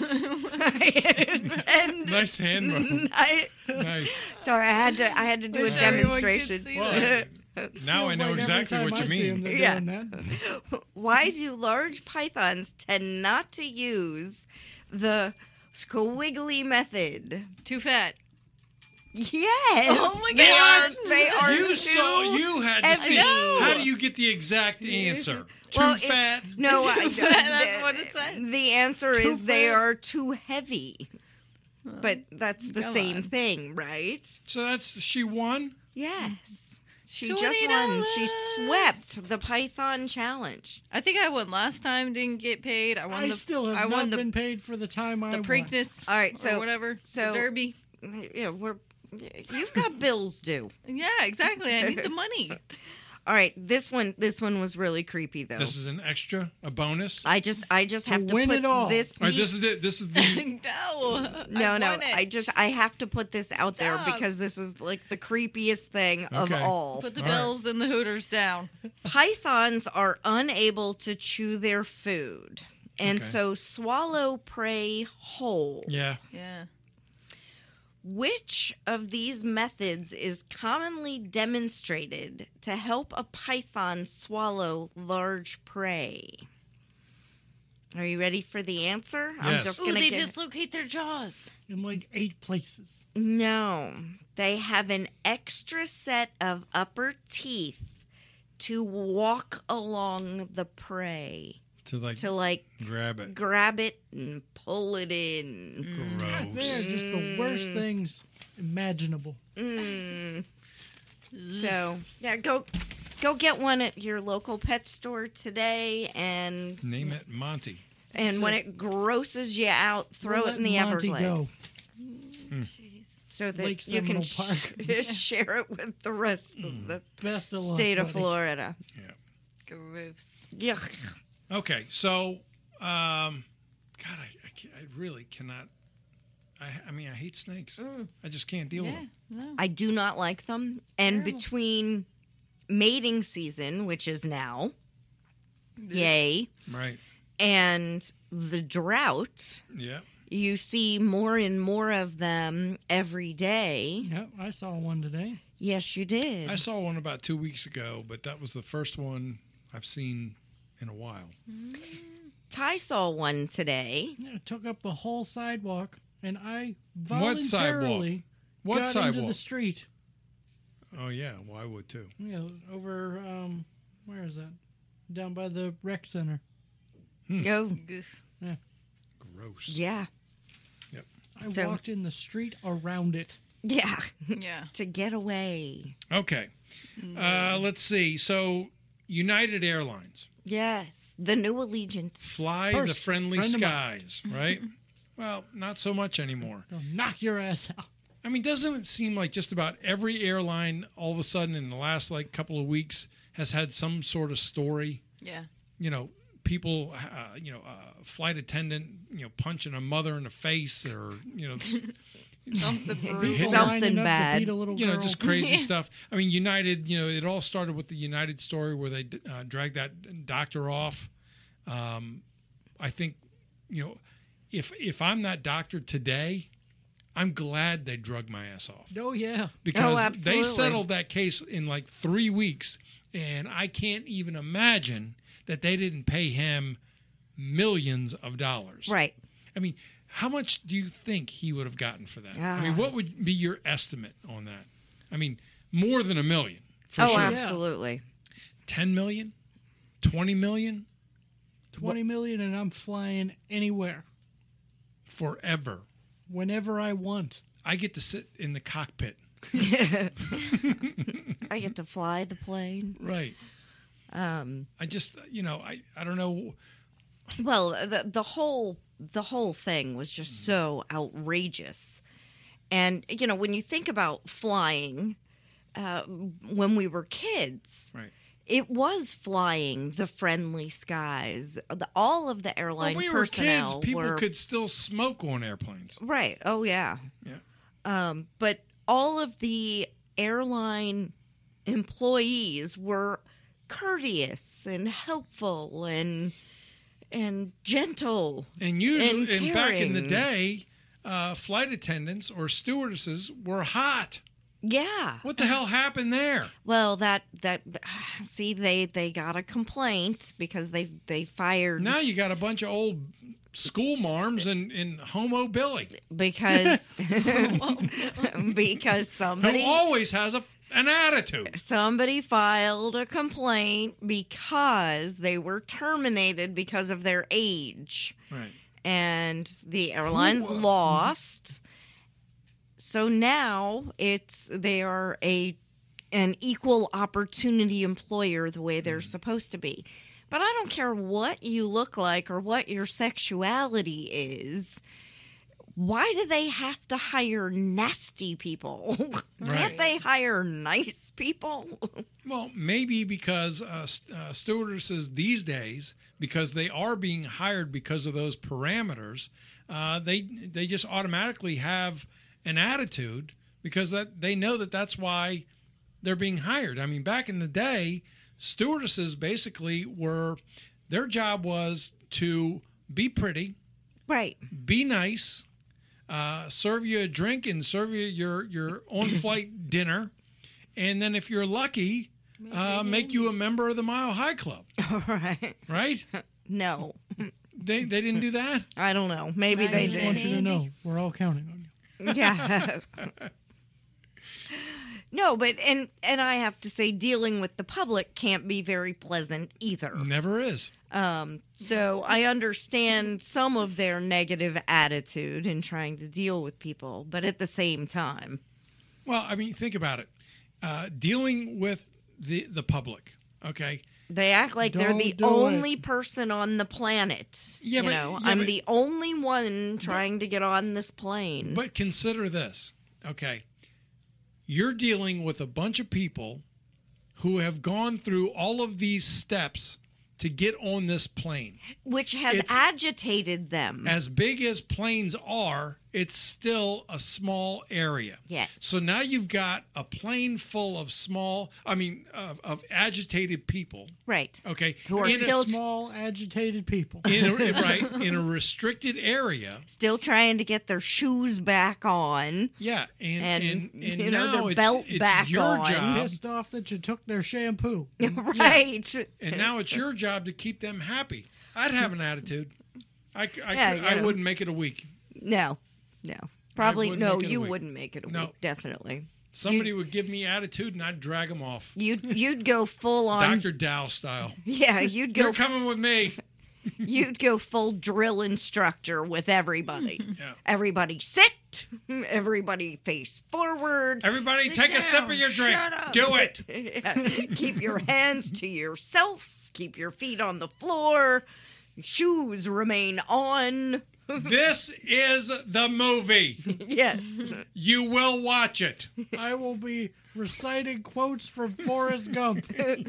tend? Nice hand move. Nice. Sorry, I had to do a Wish everyone could demonstration. see Well, that. now I Feels know like exactly every what time you I see 'em, mean. they're Yeah. doing that. Why do large pythons tend not to use the squiggly method? Too fat. Yes. Oh my they God. Are, they are You too saw. You had to heavy. see. How do you get the exact answer? Too Well, fat. No, That's what it said. The answer is they fat. are too heavy. But that's the come same on. thing, right? So that's she won. Yes. She $20. just won. She swept the Python challenge. I think I won last time. Didn't get paid. I won I the. still have I not won the been paid for the time I the won. Preakness. All right, or so- whatever. so- the Derby. Yeah, you've got bills due. Yeah, exactly. I need the money. All right, this one was really creepy though. This is an extra, a bonus. I just have to win put it all. this All right, piece. this is it. This is the. No. No, won it. I have to put this out there Stop. because this is like the creepiest thing of Okay. all. Put the All right. bills and the Hooters down. Pythons are unable to chew their food and Okay. so swallow prey whole. Yeah. Yeah. Which of these methods is commonly demonstrated to help a python swallow large prey? Are you ready for the answer? I'm Yes. just Ooh, gonna they get dislocate their jaws. In like 8 places. No. They have an extra set of upper teeth to walk along the prey. To like To like grab it. grab it and pull it in. They're Gross. just the worst things imaginable. So yeah, go get one at your local pet store today, and Name it Monty. when it grosses you out, throw We'll it in the let Monty Everglades, Jeez. so that Lake you can Seminole Park. share it with the rest of the Best of luck, state of buddy. Florida. Yeah. Gross. Yeah. Okay, so, God, I really cannot. I mean, I hate snakes. I just can't deal with Yeah. them. No. I do not like them. And Terrible. between mating season, which is now, yay, Right. and the drought, Yeah. you see more and more of them every day. Yep, I saw one today. Yes, you did. I saw one about 2 weeks ago, but that was the first one I've seen in a while. Ty saw one today. Yeah, took up the whole sidewalk, and I What sidewalk? voluntarily What got sidewalk? into the street. Oh, yeah. Well, I would too. Yeah, over, where is that? Down by the rec center. Oh, Goof. Gross. yeah. Yep. I So- walked in the street around it. Yeah. Yeah. To get away. Okay. Let's see. So, United Airlines. Yes. The new Allegiant. Fly the First, friendly friend of mine. skies, right? Well, not so much anymore. They'll knock your ass out. I mean, doesn't it seem like just about every airline all of a sudden in the last couple of weeks has had some sort of story? Yeah. You know, people, flight attendant, punching a mother in the face, or Something People brutal. Something lining up to bad. beat a little girl. just crazy stuff. I mean, United, it all started with the United story where they dragged that doctor off. I think, if I'm that doctor today, I'm glad they drug my ass off. Oh, yeah. Because absolutely. they settled that case in 3 weeks, and I can't even imagine that they didn't pay him millions of dollars. Right. I mean, how much do you think he would have gotten for that? I Ah. mean, what would be your estimate on that? I mean, more than $1 million, for Oh, sure. absolutely. 10 million? 20 million? 20 million, and I'm flying anywhere, Forever. whenever I want. I get to sit in the cockpit. I get to fly the plane. Right. I just, I don't know. Well, the whole thing was just so outrageous. And, when you think about flying, when we were kids, Right. it was flying the friendly skies. All of the airline When we were personnel kids, people were could still smoke on airplanes. right. Oh yeah. Yeah. But all of the airline employees were courteous and helpful and gentle. And usually, And and back in the caring. day, flight attendants or stewardesses were hot. Yeah. What the hell happened there? Well, that see they got a complaint because they fired Now you got a bunch of old school marms and homo Billy, because because who always has an attitude. somebody filed a complaint because they were terminated because of their age. Right. And the airlines lost. So now they are an equal opportunity employer the way they're supposed to be. But I don't care what you look like or what your sexuality is. Why do they have to hire nasty people? Can't they hire nice people? Well, maybe because stewardesses these days, because they are being hired because of those parameters, they just automatically have an attitude because that they know that's why they're being hired. I mean, back in the day, stewardesses basically their job was to be pretty, Right. be nice, serve you a drink and serve you your on-flight dinner, and then if you're lucky, make you a member of the Mile High Club. Right. Right? No. They didn't do that? I don't know. Maybe I they I just did. want you to know, we're all counting on you. Yeah. No, but and I have to say dealing with the public can't be very pleasant either. Never is. So I understand some of their negative attitude in trying to deal with people, but at the same time, Well, I mean, think about it. Dealing with the public, okay? they act like they're the Don't do only it. person on the planet. Yeah, you but- know, yeah, I'm but- the only one trying to get on this plane. But consider this, okay? You're dealing with a bunch of people who have gone through all of these steps to get on this plane. Which has It's- agitated them. As big as planes are, it's still a small area. Yes. So now you've got a plane full of of agitated people. Right. Okay. Who are in still Small, agitated people. in a restricted area. still trying to get their shoes back on. Yeah, and you know, now their belt it's back your on. job, Pissed off that you took their shampoo. Right. and now it's your job to keep them happy. I'd have an attitude. I Yeah, wouldn't make it a week. No. Probably wouldn't no. make it a You week. wouldn't make it a No. week. Definitely. Somebody would give me attitude, and I'd drag them off, You'd go full on. Dr. Dow style. Yeah. You'd go. You're coming with me. You'd go full drill instructor with everybody. Yeah. Everybody sit. Everybody face forward. Everybody, take a sip of your drink. Shut up. Do it. Keep your hands to yourself. Keep your feet on the floor. Shoes remain on. This is the movie. Yes. You will watch it. I will be reciting quotes from Forrest Gump.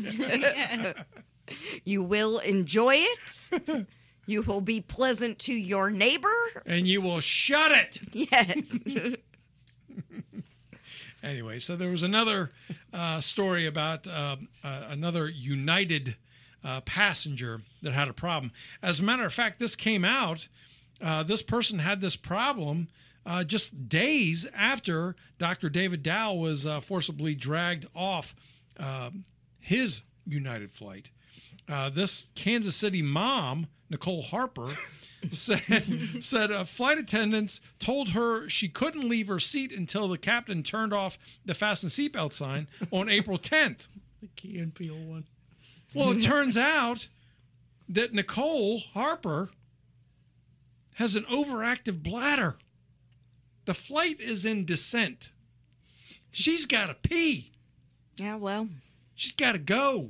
You will enjoy it. You will be pleasant to your neighbor. And you will shut it. Yes. Anyway, so there was another story about another United passenger that had a problem. As a matter of fact, this came out. This person had this problem just days after Dr. David Dow was forcibly dragged off his United flight. This Kansas City mom, Nicole Harper, said flight attendants told her she couldn't leave her seat until the captain turned off the fasten seatbelt sign on April 10th. The Key and Peele one. Well, it turns out that Nicole Harper has an overactive bladder. The flight is in descent. She's got to pee. Yeah, well. She's got to go.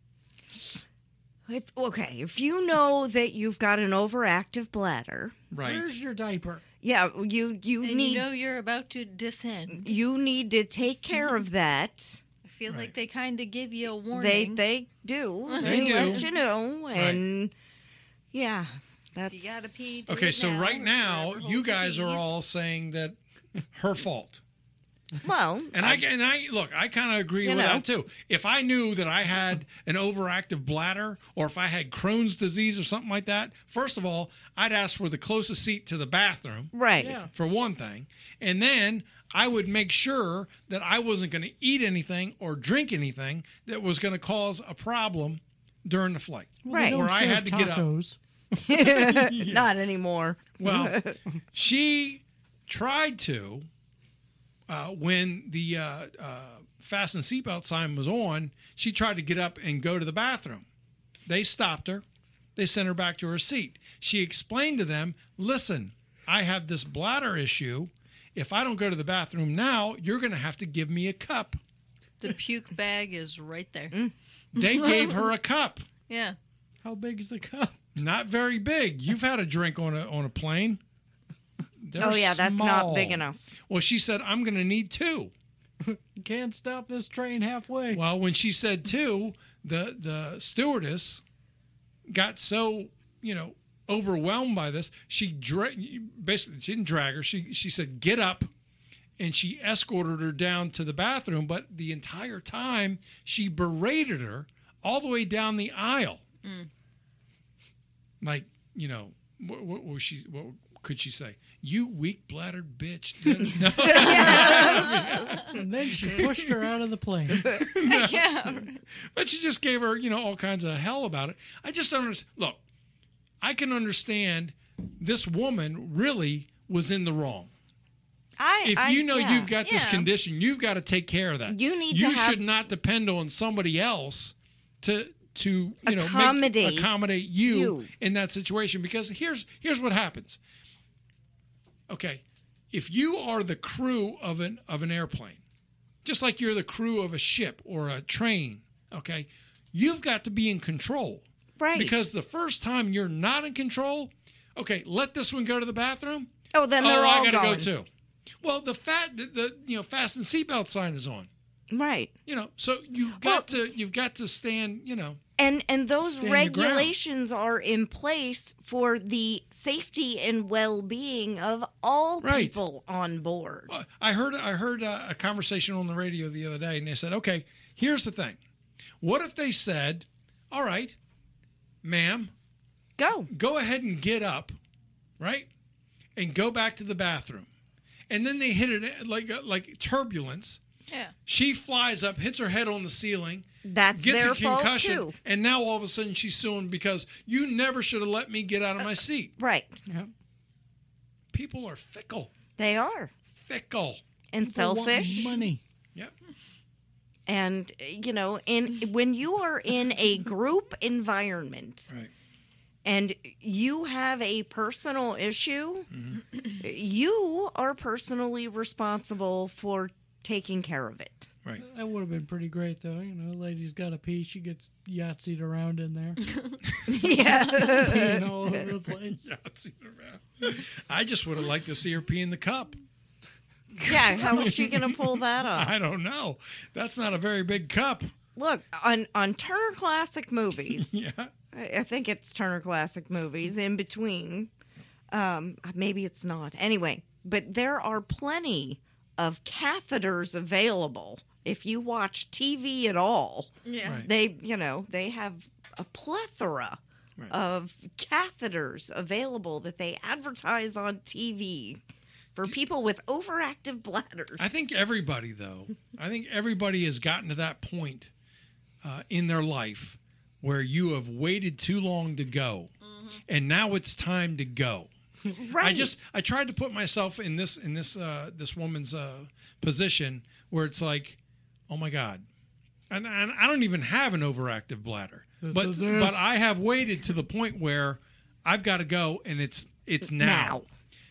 If you know that you've got an overactive bladder, Right. Where's your diaper? yeah, you And need you know you're about to descend. you need to take care of that. I feel Right. like they kind of give you a warning. They do. They do. Let you know, and yeah, that's You gotta pee. do Okay, it so now, right now, whatever you holds your guys are peas. all saying that her fault. well. And I look, I kind of agree You with know. that too. If I knew that I had an overactive bladder or if I had Crohn's disease or something like that, first of all, I'd ask for the closest seat to the bathroom, right. Yeah. for one thing. And then I would make sure that I wasn't going to eat anything or drink anything that was going to cause a problem during the flight. Well, Right. They don't Where I serve had to get up. tacos. Not anymore. Well, she tried to, when the fasten seatbelt sign was on, she tried to get up and go to the bathroom. They stopped her. They sent her back to her seat. She explained to them, listen, I have this bladder issue. If I don't go to the bathroom now, you're going to have to give me a cup. The puke bag is right there. They gave her a cup. Yeah. How big is the cup? Not very big. You've had a drink on a plane. They're Oh yeah, that's not small. big enough. Well, she said, I'm going to need two. You can't stop this train halfway. Well, when she said two, the stewardess got so, overwhelmed by this. Basically, she didn't drag her. She said, get up. And she escorted her down to the bathroom. But the entire time, she berated her all the way down the aisle. Like, what was she? What could she say? You weak bladdered bitch. No. And then she pushed her out of the plane. Yeah. But she just gave her, all kinds of hell about it. I just don't understand. Look, I can understand this woman really was in the wrong. If you've got this Yeah. condition, you've got to take care of that. You need to have- should not depend on somebody else to Accommodate accommodate you you. in that situation, because here's what happens. Okay, if you are the crew of an airplane, just like you're the crew of a ship or a train, okay, you've got to be in control. Right. Because the first time you're not in control, okay, let this one go to the bathroom. Oh, then they're all I gotta gone. go too. Well, the fasten seatbelt sign is on. Right. So you've got to stand. And those Stand your ground. regulations are in place for the safety and well-being of all Right. people on board. I heard a conversation on the radio the other day, and they said, "Okay, here's the thing. What if they said, all right, ma'am, go ahead and get up, right, and go back to the bathroom," and then they hit it like turbulence. Yeah. She flies up, hits her head on the ceiling. That's Gets their a concussion, fault too. and now all of a sudden she's suing because you never should have let me get out of my seat. Right. Yep. People are fickle. They are. Fickle. And People want selfish. money. Yep. And, when you are in a group environment Right. and you have a personal issue, you are personally responsible for taking care of it. Right. That would have been pretty great, though. You know, lady's got a pee. She gets Yahtzeed around in there. Yeah. Peeing all over the place. Yeah, I'd see it around. I just would have liked to see her pee in the cup. Yeah, how is she going to pull that off? I don't know. That's not a very big cup. Look, on Turner Classic Movies, Yeah. I think it's Turner Classic Movies in between. Maybe it's not. Anyway, but there are plenty of catheters available if you watch TV at all. Yeah. Right. They have a plethora Right. of catheters available that they advertise on TV for people with overactive bladders. I think everybody has gotten to that point in their life where you have waited too long to go, and now it's time to go. right. I tried to put myself in this woman's position where it's like, oh my God, and I don't even have an overactive bladder, but I have waited to the point where I've got to go, and it's now.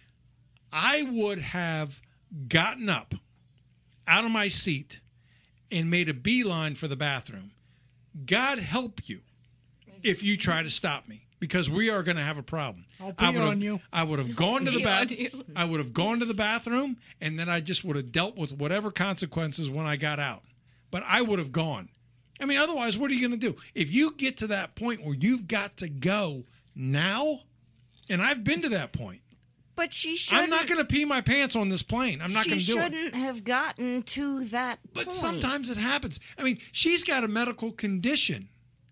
I would have gotten up out of my seat and made a beeline for the bathroom. God help you if you try to stop me, because we are going to have a problem. I'll pee on you. I would have gone to the Pee on bathroom. you. I would have gone to the bathroom, and then I just would have dealt with whatever consequences when I got out. But I would have gone. I mean, otherwise, what are you going to do? If you get to that point where you've got to go now, and I've been to that point, But she shouldn't. I'm not going to pee my pants on this plane. I'm not going to do She it. shouldn't have gotten to that But point. sometimes it happens. I mean, she's got a medical condition.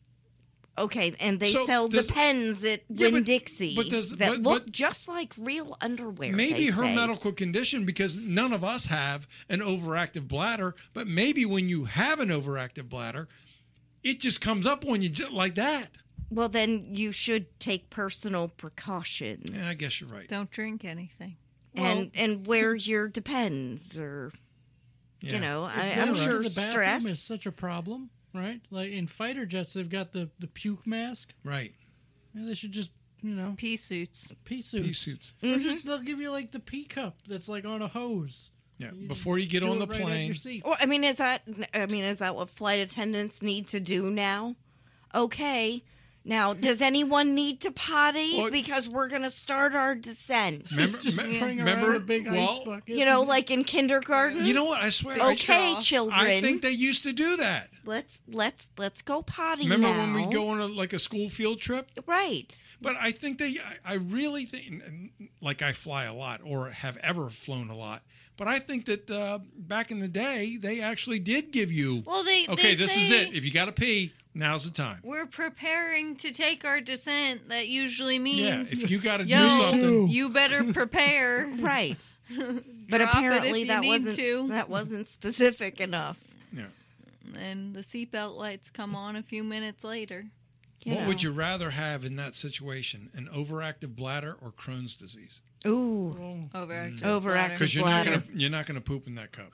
Okay, and they So sell does- Depends at Yeah, Winn-Dixie that but- look just like real underwear. Maybe they her say. medical condition, because none of us have an overactive bladder, but maybe when you have an overactive bladder, it just comes up on you just like that. Well, then you should take personal precautions. Yeah, I guess you're right. Don't drink anything. And wear your Depends, or Yeah. I'm Going sure to the bathroom stress. is such a problem, right? Like in fighter jets, they've got the puke mask. Right. Yeah, they should just, Pea suits. pea suits. Pea suits. Or just they'll give you like the pea cup that's like on a hose. Yeah. You Before you get do on the it right at plane. your seat. Well, is that what flight attendants need to do now? Okay. Now, does anyone need to potty? Well- Because we're going to start our descent. Remember, Just bring remember around a big ice well, bucket. Like in kindergarten. you know what? I swear. Okay, children. I think they used to do that. let's go potty Remember now. when we go on a school field trip? Right. But I think I really think, like I fly a lot or have ever flown a lot, but I think that back in the day, they actually did give you, Well, they this is say it. If you got to pee, now's the time. we're preparing to take our descent. That usually means Yeah, if you got to do Yo, something. you better prepare. Right. But Drop it apparently if you need to. that wasn't specific enough. Yeah. And the seatbelt lights come on a few minutes later. What would you rather have in that situation, an overactive bladder or Crohn's disease? Ooh. Overactive. Overactive Because bladder. you're not gonna poop in that cup.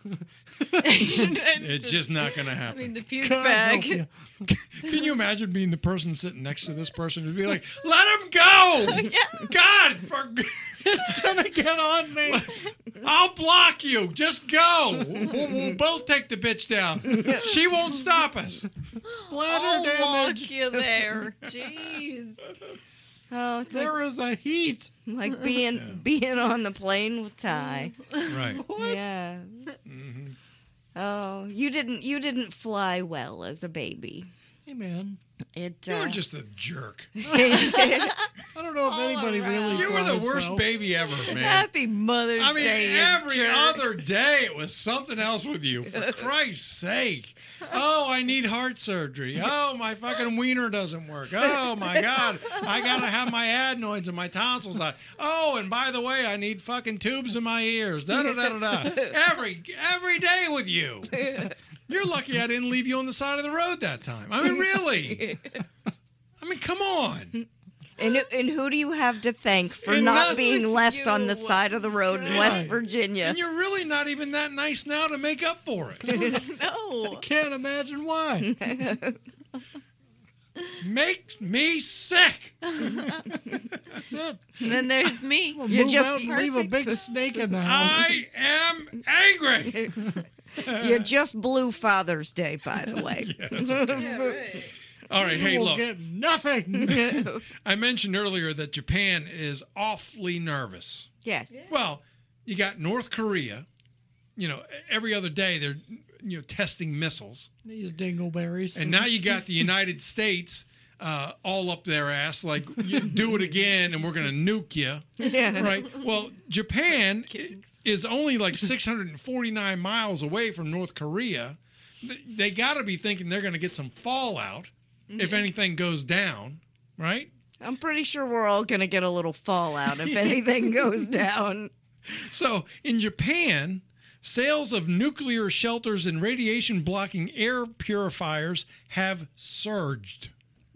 It's just not gonna I happen. mean, the puke God help bag. you. Can you imagine being the person sitting next to this person who'd be like, "Let him go! God, It's gonna get on me. I'll block you. Just go. We'll both take the bitch down. She won't stop us." Splatter I'll damage. walk you there. Jeez. Oh, it's There is a heat. like being on the plane with Ty. Right. Yeah. Oh, you didn't fly well as a baby. Hey man, You're just a jerk. I don't know if All anybody around. really. You were the flies worst well. baby ever, man. Happy Mother's I mean, Day. you every jerk. other day it was something else with you. For Christ's sake. Oh, I need heart surgery. Oh, my fucking wiener doesn't work. Oh, my God. I got to have my adenoids and my tonsils out. Oh, and by the way, I need fucking tubes in my ears. Da-da-da-da-da. Every day with you. You're lucky I didn't leave you on the side of the road that time. I mean, really. I mean, come on. And who do you have to thank for And not not being with left on the you. side of the road in West Virginia? And you're really not even that nice now to make up for it. No. Can't imagine why. Makes me sick. That's it. And then there's me. We'll You're move just out and leave a big snake in the house. I am angry. You just blew Father's Day, by the way. Yeah, right. All right, hey, You will look. get nothing. I mentioned earlier that Japan is awfully nervous. Yes. Well, you got North Korea. You know, every other day they're testing missiles, These dingleberries. and now you got the United States all up their ass, like you do it again, and we're going to nuke you. Yeah. Right. Well, Japan is only like 649 miles away from North Korea. They got to be thinking they're going to get some fallout if anything goes down, right? I'm pretty sure we're all going to get a little fallout if anything goes down. So in Japan, sales of nuclear shelters and radiation blocking air purifiers have surged.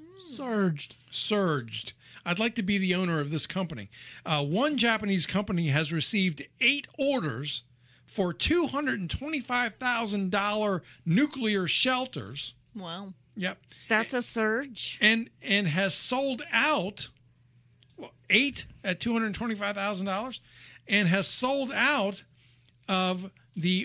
Surged. I'd like to be the owner of this company. One Japanese company has received 8 orders for $225,000 nuclear shelters. Wow. Yep. That's a surge. And has sold out 8 at $225,000 and has sold out of the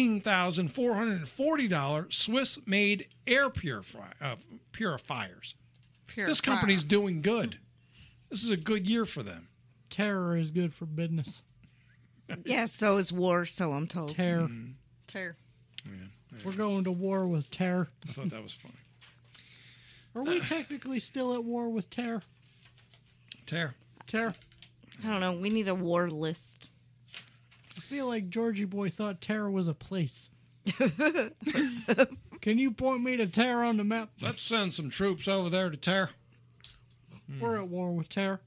$15,440 Swiss-made air purifiers. This company's doing good. This is a good year for them. Terror is good for business. Yeah, so is war, so I'm told. Terror. Terror. We're going to war with terror. I thought that was funny. Are we technically still at war with terror? Terror. Terror. I don't know. We need a war list. I feel like Georgie Boy thought terror was a place. Can you point me to terror on the map? Let's send some troops over there to Terror. We're at war with terror.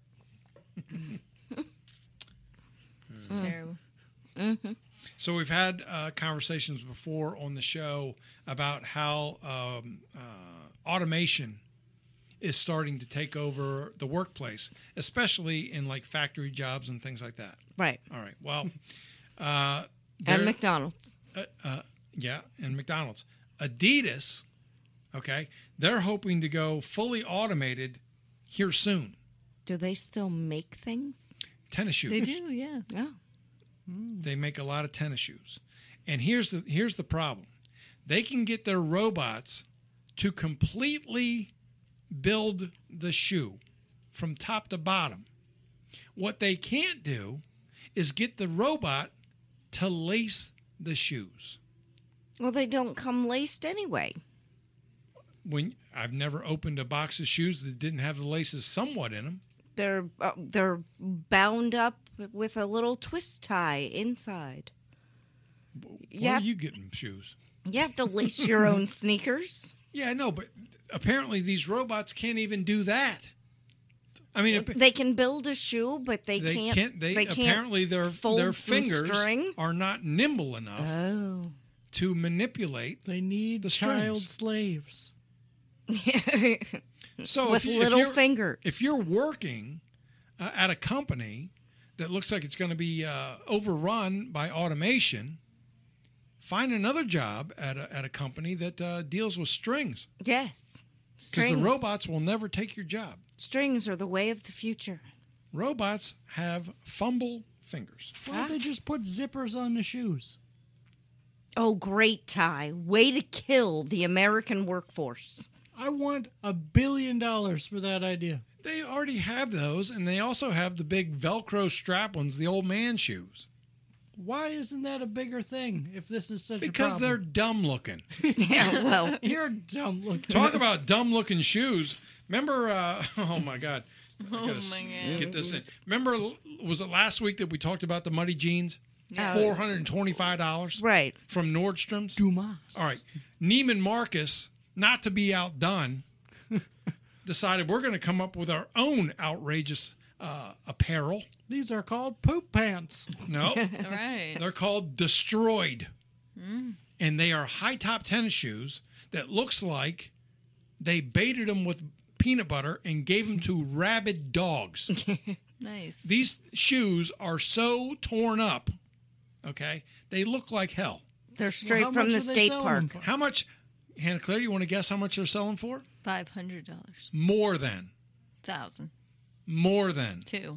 It's terrible. So we've had conversations before on the show about how automation is starting to take over the workplace, especially in like factory jobs and things like that. Right. All right. Well, And there- McDonald's. yeah, and McDonald's. Adidas, okay, they're hoping to go fully automated here soon. Do they still make things? Tennis shoes. They do, yeah. Oh. They make a lot of tennis shoes. And here's the problem. They can get their robots to completely build the shoe from top to bottom. What they can't do is get the robot to lace the shoes. Well, they don't come laced anyway. When I've never opened a box of shoes that didn't have the laces somewhat in them. They're bound up with a little twist tie inside. Where are you getting shoes? You have to lace your own sneakers. Yeah, I know, but apparently these robots can't even do that. I mean, They can build a shoe, but they can't. They can't apparently their fold some fingers string. are not nimble enough Oh. to manipulate. They need The child strings. slaves. So With if little you're- fingers. if you're working at a company that looks like it's going to be overrun by automation, find another job at a company that deals with strings, Yes. because the robots will never take your job. Strings are the way of the future. Robots have fumble fingers. Why don't they just put zippers on the shoes? Oh, great, Ty. Way to kill the American workforce. I want $1 billion for that idea. They already have those, and they also have the big Velcro strap ones, the old man shoes. Why isn't that a bigger thing if this is such Because a they're problem? dumb looking. Yeah, well, You're dumb looking. Talk about dumb looking shoes. Remember, oh my God. I Oh gotta my God. Get this in. Remember, was it last week that we talked about the muddy jeans? $425 right. from Nordstrom's. Dumas. All right. Neiman Marcus, not to be outdone, decided we're going to come up with our own outrageous apparel. These are called poop pants. No, All right. they're called Destroyed. And they are high top tennis shoes that looks like they baited them with peanut butter and gave them to rabid dogs. Nice. These shoes are so torn up, okay? They look like hell. They're straight How from much the are they skate selling park. them for? How much, Hannah Claire, you want to guess how much they're selling for? $500. More than. 1,000. More than. 2.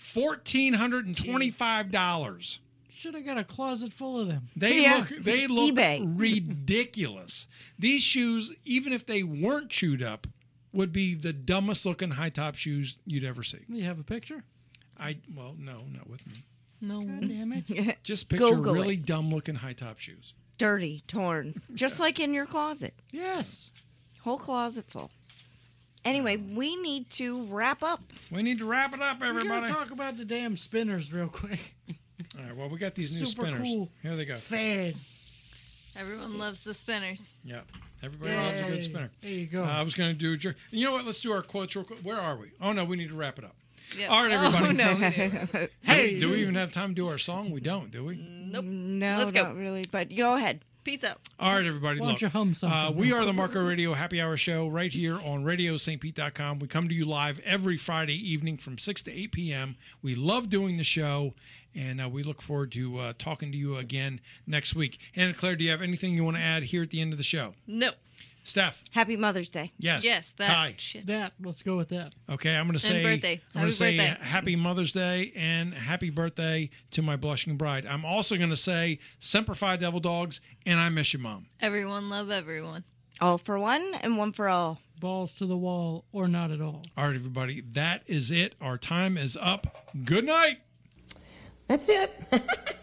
$1,425. Should have got a closet full of them. They Yeah. look eBay. ridiculous. These shoes, even if they weren't chewed up, would be the dumbest looking high top shoes you'd ever see. You have a picture? Well, no, not with me. No. God damn it. Just picture Google really it. dumb looking high top shoes. Dirty, torn. Just like in your closet. Yes. Whole closet full. Anyway, we need to wrap up. We need to wrap it up, We everybody. gotta talk about the damn spinners real quick. All right, well, we got these new Super spinners. cool. Here they go. Fad. Everyone loves the spinners. Yeah, everybody loves a good Yay. spinner. There you go. I was going to do a jerk. You know what? Let's do our quotes real quick. Where are we? Oh, no, we need to wrap it up. Yep. All right, everybody. Oh, no. we do. Hey. Do we even have time to do our song? We don't, do we? Nope. No, Let's go. not really. But go ahead. Peace out. All right, everybody. Why don't Look, you hum something? we are the Marco Radio Happy Hour Show right here on RadioSt.Pete.com. We come to you live every Friday evening from 6 to 8 p.m. We love doing the show, and we look forward to talking to you again next week. Hannah Claire, do you have anything you want to add here at the end of the show? No. Steph? Happy Mother's Day. Yes. Yes, that Ty? shit. That. Let's go with that. Okay, I'm going to say birthday. I'm going to Happy say birthday. Happy Mother's Day and happy birthday to my blushing bride. I'm also going to say Semper Fi Devil Dogs and I miss you, Mom. Everyone love everyone. All for one and one for all. Balls to the wall or not at all. All right, everybody, that is it. Our time is up. Good night. That's it.